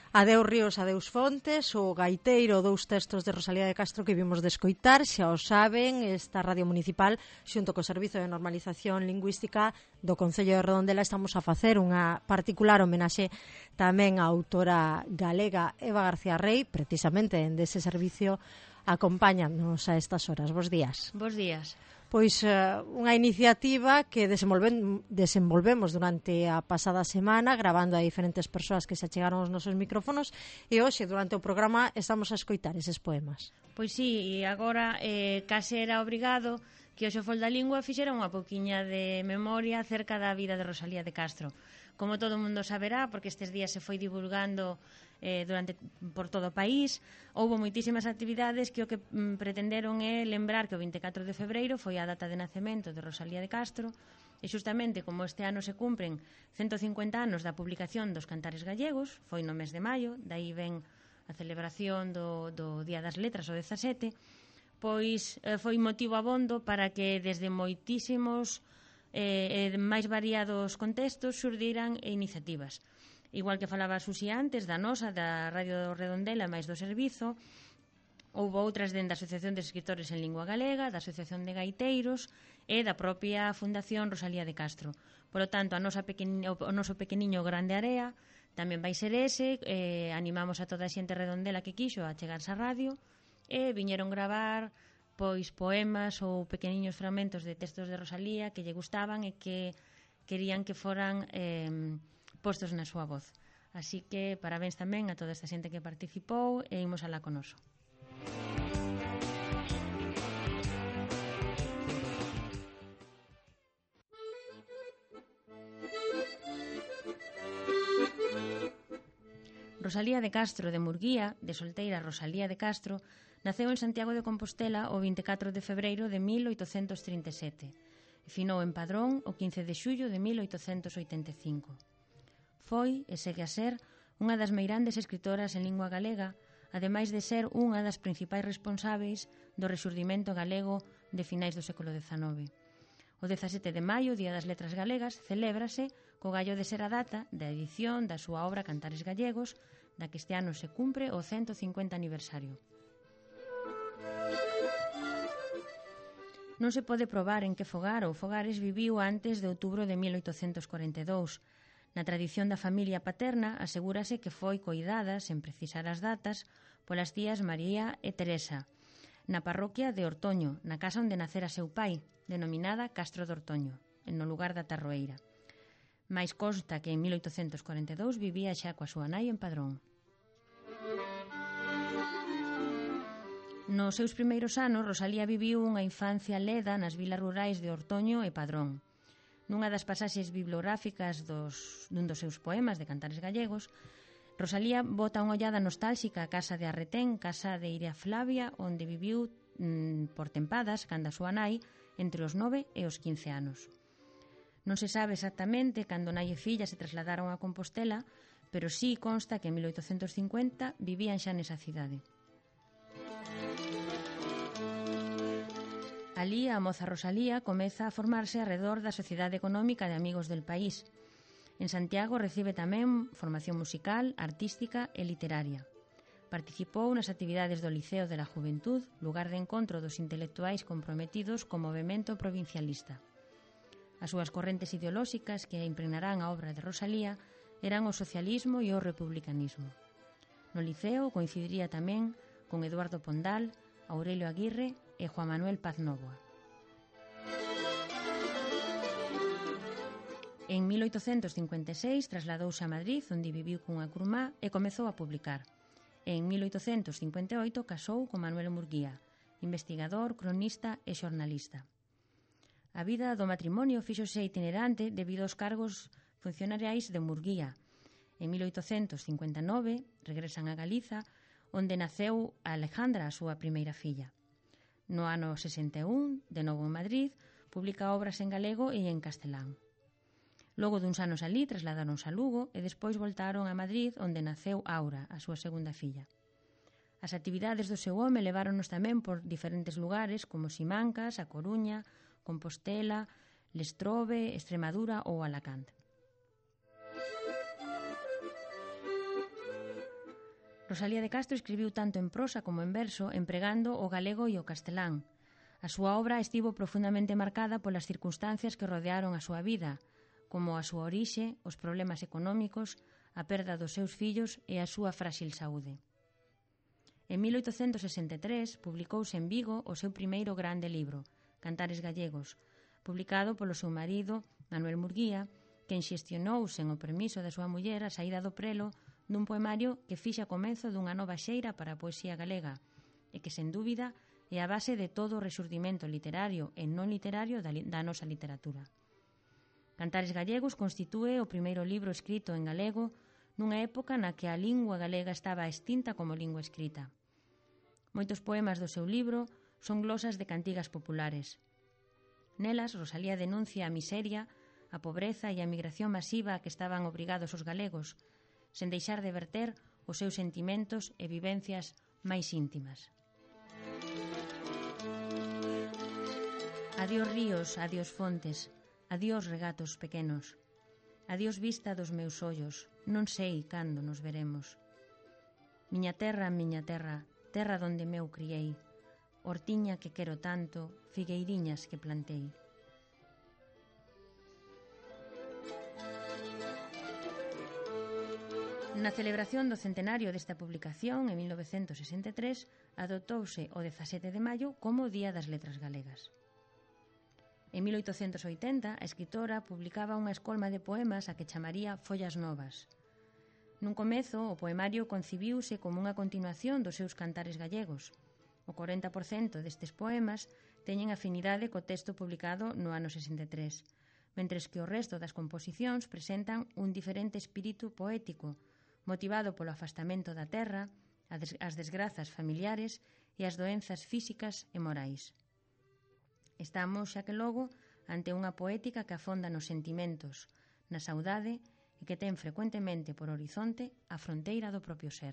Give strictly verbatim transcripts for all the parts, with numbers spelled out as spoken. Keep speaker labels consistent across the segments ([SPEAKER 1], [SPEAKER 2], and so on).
[SPEAKER 1] Adeus Ríos, adeus Fontes, o gaiteiro, dous textos de Rosalía de Castro que vimos de escoitar, xa o saben, esta Radio Municipal xunto co Servizo de Normalización Lingüística do Concello de Redondela estamos a facer unha particular homenaxe tamén á autora galega Eva García Rey, precisamente en dese servicio acompáñanos a estas horas. Bos días.
[SPEAKER 2] Bos días.
[SPEAKER 1] Pois uh, unha iniciativa que desenvolven, desenvolvemos durante a pasada semana gravando a diferentes persoas que se achegaron aos nosos micrófonos e hoxe durante o programa estamos a escoitar eses poemas.
[SPEAKER 2] Pois sí, e agora eh, case era obrigado que o Xofol da Lingua fixera unha pouquiña de memoria acerca da vida de Rosalía de Castro. Como todo o mundo saberá, porque estes días se foi divulgando eh, durante por todo o país, houbo moitísimas actividades que o que mm, pretenderon é lembrar que o vinte e catro de febreiro foi a data de nacemento de Rosalía de Castro, e xustamente como este ano se cumpren ciento cincuenta anos da publicación dos Cantares Gallegos, foi no mes de maio, dai ven a celebración do, do Día das Letras, o dezasete, pois eh, foi motivo abondo para que desde moitísimos eh, eh, máis variados contextos surdiran iniciativas. Igual que falaba Susi antes, da nosa, da Radio Redondela, máis do servizo, houve outras dende a Asociación de Escritores en Lingua Galega, da Asociación de Gaiteiros e da propia Fundación Rosalía de Castro. Por lo tanto, a nosa pequeni, o noso pequeniño Grande Area tamén vai ser ese, eh, animamos a toda a xente redondela que quixo a chegarse á radio e viñeron gravar pois poemas ou pequeniños fragmentos de textos de Rosalía que lle gustaban e que querían que foran eh, postos na súa voz. Así que parabéns tamén a toda esta xente que participou e imos alá con noso. Rosalía de Castro de Murguía, de solteira Rosalía de Castro, naceu en Santiago de Compostela o vinte e catro de febreiro de mil oitocentos trinta e sete e finou en Padrón o quince de xullo de mil oitocentos oitenta e cinco. Foi, e segue a ser, unha das meirandes escritoras en lingua galega, ademais de ser unha das principais responsáveis do rexurdimento galego de finais do século dezanove. O dezasete de maio, Día das Letras Galegas, celébrase co gallo de ser a data da edición da súa obra Cantares Gallegos, da que este ano se cumpre o ciento cincuenta aniversario. Non se pode probar en que fogar ou fogares viviu antes de outubro de mil oitocentos corenta e dous. Na tradición da familia paterna asegúrase que foi coidada, sen precisar as datas, polas tías María e Teresa, na parroquia de Ortoño, na casa onde nacera seu pai, denominada Castro de Ortoño, no lugar da Tarroeira. Mais consta que en mil oitocentos corenta e dous vivía xa coa súa nai en Padrón. Nos seus primeiros anos, Rosalía viviu unha infancia leda nas vilas rurais de Ortoño e Padrón. Nunha das pasaxes bibliográficas dos, dun dos seus poemas de Cantares Gallegos, Rosalía bota unha ollada nostálxica á casa de Arretén, casa de Iria Flavia, onde viviu mmm, por tempadas, cando a súa nai, entre os nove e os quince anos. Non se sabe exactamente cando nai e filla se trasladaron a Compostela, pero sí consta que en mil oitocentos cincuenta vivían xa nesa cidade. Alí, a moza Rosalía comeza a formarse arredor da Sociedade Económica de Amigos del País. En Santiago recibe tamén formación musical, artística e literaria. Participou nas actividades do Liceo de la Juventud, lugar de encontro dos intelectuais comprometidos co movemento provincialista. As súas correntes ideolóxicas que impregnarán a obra de Rosalía eran o socialismo e o republicanismo. No Liceo coincidiría tamén con Eduardo Pondal, Aurelio Aguirre e Juan Manuel Paz Nóvoa. En mil oitocentos cincuenta e seis trasladouse a Madrid, onde viviu cunha curmá e comezou a publicar. En mil oitocentos cincuenta e oito casou con Manuel Murguía, investigador, cronista e xornalista. A vida do matrimonio fíxose itinerante debido aos cargos funcionariais de Murguía. En mil oitocentos cincuenta e nove regresan a Galiza, onde naceu a Alejandra, a súa primeira filla. No ano sesenta e un, de novo en Madrid, publica obras en galego e en castelán. Logo duns anos alí trasladáronse a Lugo e despois voltaron a Madrid, onde naceu Aura, a súa segunda filla. As actividades do seu home leváronos tamén por diferentes lugares como Simancas, A Coruña, Compostela, Lestrobe, Extremadura ou Alacant. Rosalía de Castro escribiu tanto en prosa como en verso, empregando o galego e o castelán. A súa obra estivo profundamente marcada polas circunstancias que rodearon a súa vida, como a súa orixe, os problemas económicos, a perda dos seus fillos e a súa frágil saúde. En mil oitocentos sesenta e tres publicouse en Vigo o seu primeiro grande libro, Cantares Gallegos, publicado polo seu marido, Manuel Murguía, quen xestionou sen o permiso da súa muller a saída do prelo dun poemario que fixa comezo dunha nova xeira para a poesía galega e que, sen dúbida, é a base de todo o rexurdimento literario e non literario da, da nosa literatura. Cantares Gallegos constitúe o primeiro libro escrito en galego nunha época na que a lingua galega estaba extinta como lingua escrita. Moitos poemas do seu libro son glosas de cantigas populares. Nelas, Rosalía denuncia a miseria, a pobreza e a migración masiva a que estaban obrigados os galegos, sen deixar de verter os seus sentimentos e vivencias máis íntimas. Adiós ríos, adiós fontes, adiós regatos pequenos, adiós vista dos meus ollos, non sei cando nos veremos. Miña terra, miña terra, terra donde meu criei, hortiña que quero tanto, figueiriñas que plantei. Na celebración do centenario desta publicación, en mil novecentos sesenta e tres, adoptouse o dezasete de maio como Día das Letras Galegas. En mil oitocentos oitenta, a escritora publicaba unha escolma de poemas a que chamaría Follas Novas. Nun comezo, o poemario concibiuse como unha continuación dos seus cantares gallegos. O corenta por cento destes poemas teñen afinidade co texto publicado no ano sesenta e tres, mentres que o resto das composicións presentan un diferente espírito poético, motivado polo afastamento da terra, as desgrazas familiares e as doenzas físicas e morais. Estamos, xa que logo, ante unha poética que afonda nos sentimentos, na saudade e que ten frecuentemente por horizonte a fronteira do propio ser.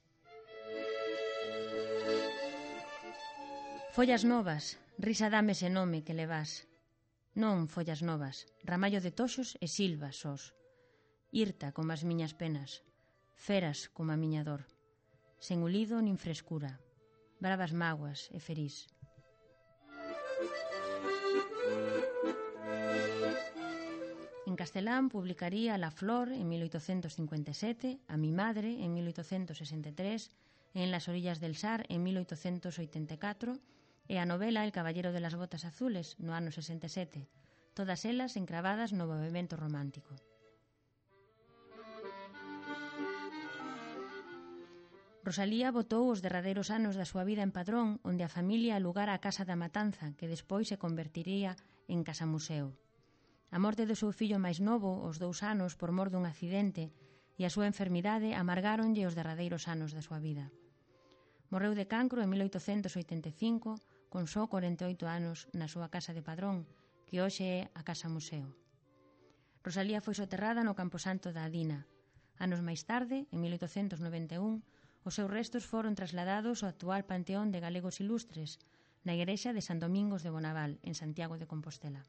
[SPEAKER 2] Follas novas, risa dame ese nome que levas. Non follas novas, ramallo de toxos e silvas sós. Irta como as miñas penas, feras como a miña dor. Sen ulido nin frescura, bravas mágoas e ferís. En castelán publicaría La Flor en mil oitocentos cincuenta e sete, A mi madre en mil oitocentos sesenta e tres, En las orillas del Sar en mil oitocentos oitenta e catro e a novela El caballero de las botas azules no ano sesenta e sete, todas elas encravadas no movemento romántico. Rosalía botou os derradeiros anos da súa vida en Padrón, onde a familia alugara a Casa da Matanza, que despois se convertiría en Casa Museo. A morte do seu fillo máis novo, aos dous anos, por mor dun accidente, e a súa enfermidade amargáronlle os derradeiros anos da súa vida. Morreu de cancro en mil oitocentos oitenta e cinco, con só corenta e oito anos, na súa casa de Padrón, que hoxe é a Casa Museo. Rosalía foi soterrada no camposanto da Adina. Anos máis tarde, en mil oitocentos noventa e un, os seus restos foron trasladados ao actual Panteón de Galegos Ilustres, na igrexa de San Domingos de Bonaval, en Santiago de Compostela.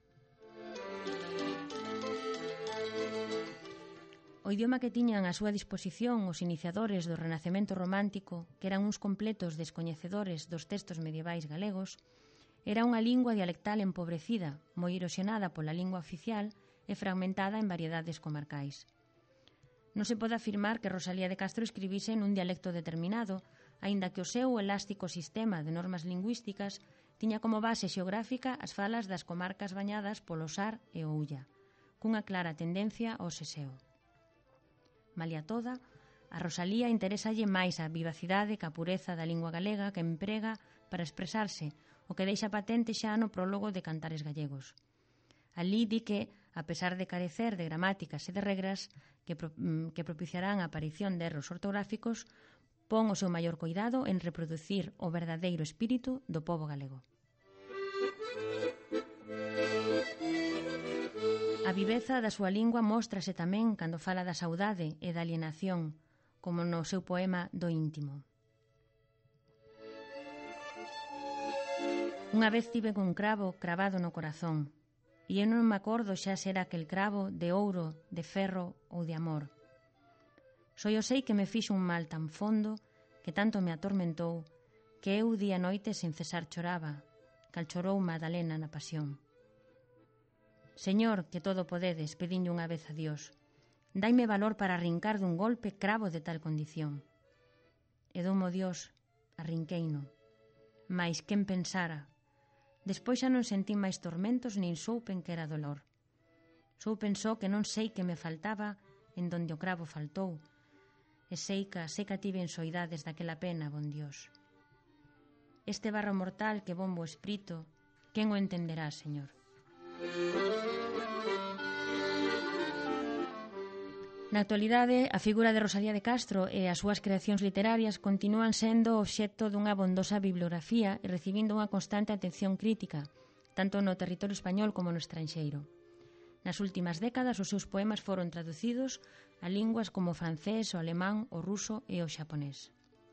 [SPEAKER 2] O idioma que tiñan a súa disposición os iniciadores do Renacemento romántico, que eran uns completos descoñecedores dos textos medievais galegos, era unha lingua dialectal empobrecida, moi erosionada pola lingua oficial e fragmentada en variedades comarcais. Non se pode afirmar que Rosalía de Castro escribise nun dialecto determinado, aínda que o seu elástico sistema de normas lingüísticas tiña como base xeográfica as falas das comarcas bañadas polo Sar e o Ulla, cunha clara tendencia ao seseo. Malia toda, a Rosalía interésalle máis a vivacidade que a pureza da lingua galega que emprega para expresarse, o que deixa patente xa no prólogo de Cantares Gallegos. Alí di que, a pesar de carecer de gramáticas e de regras que, pro, que propiciarán a aparición de erros ortográficos, pon o seu maior cuidado en reproducir o verdadeiro espírito do pobo galego. A viveza da súa lingua móstrase tamén cando fala da saudade e da alienación, como no seu poema Do íntimo. Unha vez tive un cravo cravado no corazón, e eu non me acordo xa ser aquel cravo de ouro, de ferro ou de amor. Só eu sei que me fixo un mal tan fondo que tanto me atormentou que eu día e noite sen cesar choraba, cal chorou Madalena na pasión. Señor, que todo podedes, pedinlle unha vez a Dios, daime valor para arrincar dun golpe cravo de tal condición. E domo Dios, arrinqueino, mais quen pensara. Despois xa non sentí máis tormentos nin soupen que era dolor. Soupen só que non sei que me faltaba en donde o cravo faltou, e seica, seca tive en soidades daquela pena, bon Dios. Este barro mortal que bombo esprito, quen o entenderá, Señor? Na actualidade, a figura de Rosalía de Castro e as súas creacións literarias continúan sendo obxecto dunha bondosa bibliografía e recibindo unha constante atención crítica, tanto no territorio español como no estranxeiro. Nas últimas décadas, os seus poemas foron traducidos a linguas como o francés, o alemán, o ruso e o xaponés.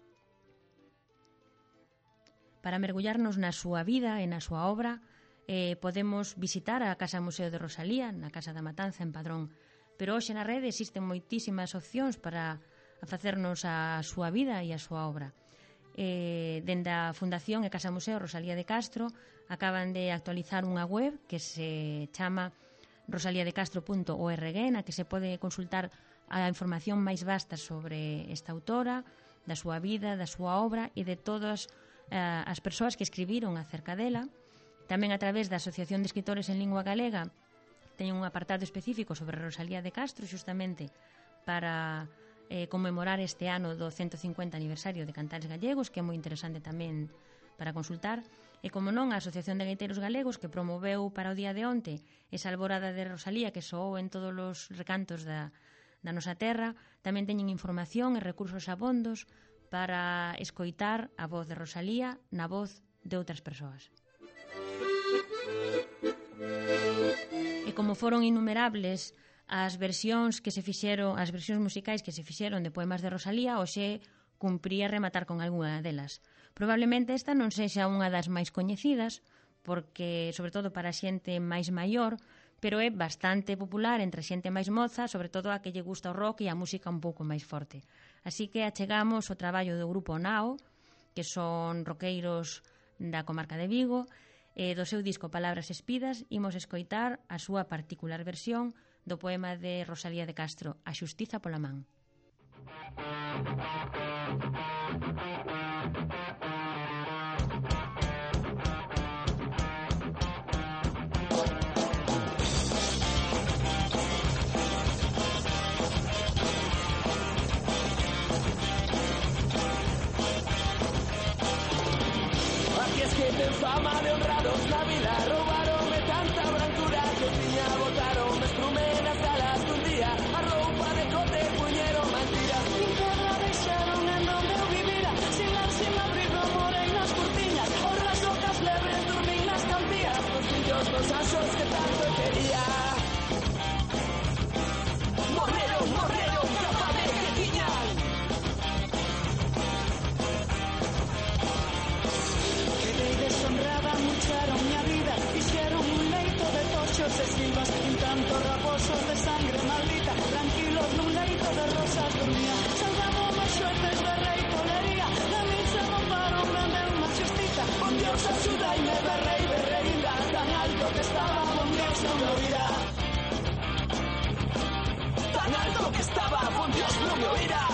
[SPEAKER 2] Para mergullarnos na súa vida e na súa obra, eh, podemos visitar a Casa Museo de Rosalía, na Casa da Matanza, en Padrón. Pero hoxe na rede existen moitísimas opcións para facernos a súa vida e a súa obra. Eh, dende a Fundación e Casa Museo Rosalía de Castro acaban de actualizar unha web que se chama rosalía de castro punto org, na que se pode consultar a información máis vasta sobre esta autora, da súa vida, da súa obra e de todas eh, as persoas que escribiron acerca dela. Tamén a través da Asociación de Escritores en Lingua Galega teñen un apartado específico sobre Rosalía de Castro, xustamente para eh, conmemorar este ano do ciento cincuenta aniversario de Cantares Gallegos, que é moi interesante tamén para consultar. E como non, a Asociación de Gaiteiros Galegos, que promoveu para o día de onte esa alborada de Rosalía que soou en todos os recantos da, da nosa terra, tamén teñen información e recursos abondos para escoitar a voz de Rosalía na voz de outras persoas. E como foron innumerables as versións que se fixeron, as versións musicais que se fixeron de poemas de Rosalía, hoxe cumpría rematar con algunha delas. Probablemente esta non sexa unha das máis coñecidas, porque, sobre todo para a xente máis maior, pero é bastante popular entre a xente máis moza, sobre todo a que lle gusta o rock e a música un pouco máis forte. Así que achegamos o traballo do grupo Nao, que son roqueiros da comarca de Vigo, e do seu disco Palabras Espidas imos escoitar a súa particular versión do poema de Rosalía de Castro, A xustiza pola man.
[SPEAKER 3] Aquí es que ten fama de honrados na vida, roubaronme tanta brancura que tiña, botaronme esprume nas alas dun día, a roupa de cote puñeron mentiras. Min terra deixaron en donde eu vivira, sin ar, sin abrigo, morei nas cortiñas, os rasocas lebres dormín nas campías, os fillos dos anxos que tanto quería. Morreron, morreron, que fame que tiñan. Quedei deshonrada, mucharon miña vida, fixeron un leito de toxos e silvas, un tanto raposos de sangre maldita, tranquilos nun leito de rosas dormía. Saudamos xueces de rei tolería, da misa non paro, vendeu unha xustiza. Bon Dios, axudaime, berrei, berreinda, tan alto que estaba, bon Dios, non me oirá. Tan alto que estaba, bon Dios, non me oirá.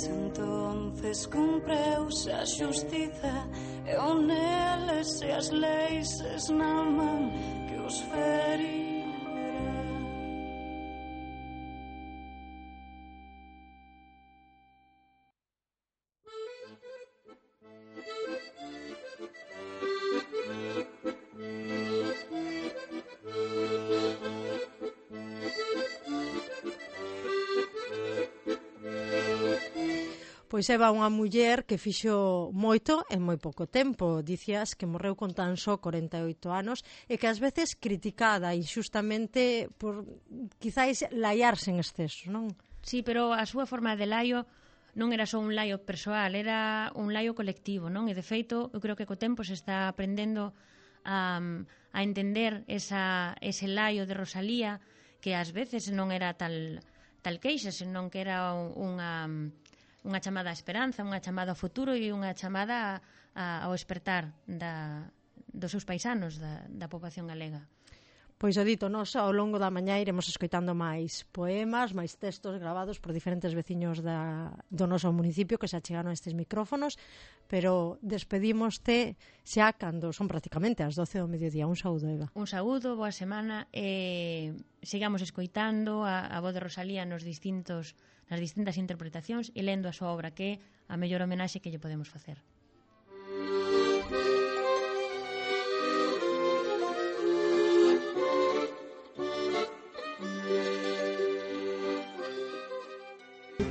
[SPEAKER 4] entonces cumpreuse a xustiza e o neles e as leis esnaman que os ferirá.
[SPEAKER 1] Pois Eva, unha muller que fixo moito en moi pouco tempo. Dicías que morreu con tan só corenta e oito anos e que ás veces criticada injustamente por quizáis laiarse en exceso, non?
[SPEAKER 2] Sí, pero a súa forma de laio non era só un laio persoal, era un laio colectivo, non? E de feito, eu creo que co tempo se está aprendendo a, a entender esa, ese laio de Rosalía, que ás veces non era tal, tal queixa, senón que era unha... unha chamada á esperanza, unha chamada ao futuro e unha chamada a, ao espertar da, dos seus paisanos, da, da poboación galega.
[SPEAKER 1] Pois o dito, nós ao longo da mañá iremos escoitando máis poemas, máis textos gravados por diferentes veciños da, do noso municipio que se achegaron a estes micrófonos, pero despedímoste xa cando son prácticamente as doce do mediodía. Un saúdo, Eva.
[SPEAKER 2] Un saúdo, boa semana e sigamos escoitando a, a voz de Rosalía nos distintos nas distintas interpretacións e lendo a súa obra, que é a mellor homenaxe que lle podemos facer.